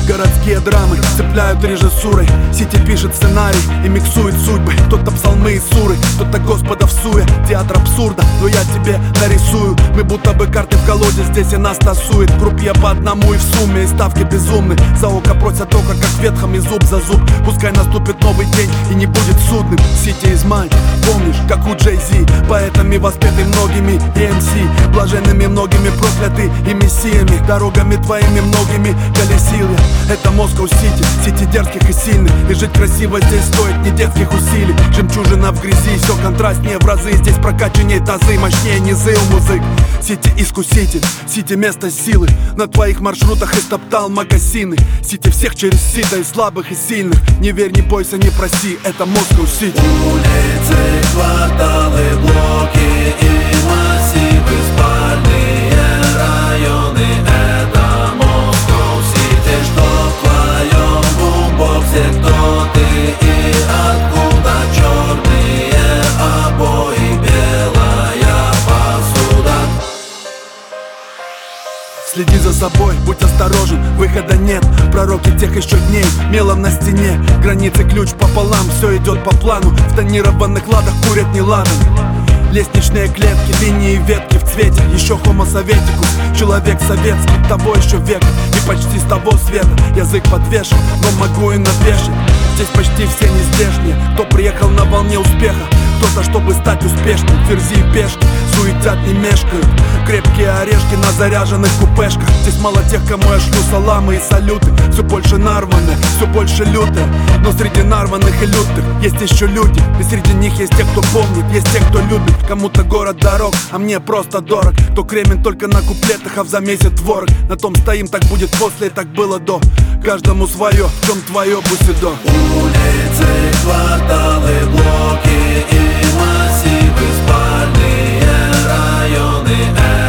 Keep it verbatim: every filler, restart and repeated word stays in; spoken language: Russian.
Городские драмы цепляют режиссурой. Сити пишет сценарий и миксует судьбы. Кто-то псалмы и суры, кто-то Господа в суе. Театр абсурда, но я тебе нарисую. Мы будто бы карты в колоде, здесь и нас тасует. Крупья по одному и в сумме, и ставки безумны. За око просят око, как ветхом, и зуб за зуб. Пускай наступит новый день и не будет судным. City is mine, помнишь, как у Джей Зи. Поэтами воспеты многими и эм си. Блаженными многими прокляты и мессиями. Дорогами твоими многими колесил я. Это Москва Сити, Сити дерзких и сильных. И жить красиво здесь стоит не детских усилий. Жемчужина в грязи, все контрастнее в разы. Здесь прокачаннее тазы, мощнее низы у музык. Сити искуситель, Сити место силы. На твоих маршрутах истоптал магазины. Сити всех через сито, и слабых, и сильных. Не верь, не бойся, не проси, это Москва Сити. Улицы, кварталы, блоки и массивы, спальные районы. Это Москва Сити, что в твоем бумбоксе, кто ты и откуда. Черные обои, белая посуда. Следи за собой, будь осторожен, выхода нет. Пророки тех еще дней, мелом на стене. Границы ключ пополам, все идет по плану. В тонированных ладах курят не ладан. Лестничные клетки, линии, ветки в цвете. Еще homo советикус, человек советский. Того еще века и почти с того света. Язык подвешен, но могу и навешать. Здесь почти все не здешние. Кто приехал на волне успеха, кто-то, чтобы стать успешным. Ферзи и пешки суетят, не мешкают. Крепкие орешки на заряженных купешках. Здесь мало тех, кому я шлю саламы и салюты. Все больше нарваны, все больше лютых. Но среди нарванных и лютых есть еще люди. И среди них есть те, кто помнит, есть те, кто любит. Кому-то город дорог, а мне просто дорог. Кто кремен только на куплетах, а в замесе творог. На том стоим, так будет после, так было до. Каждому свое, в чем твое бусидо. Улицы, кварталы, блоки и массивы, спальные районы.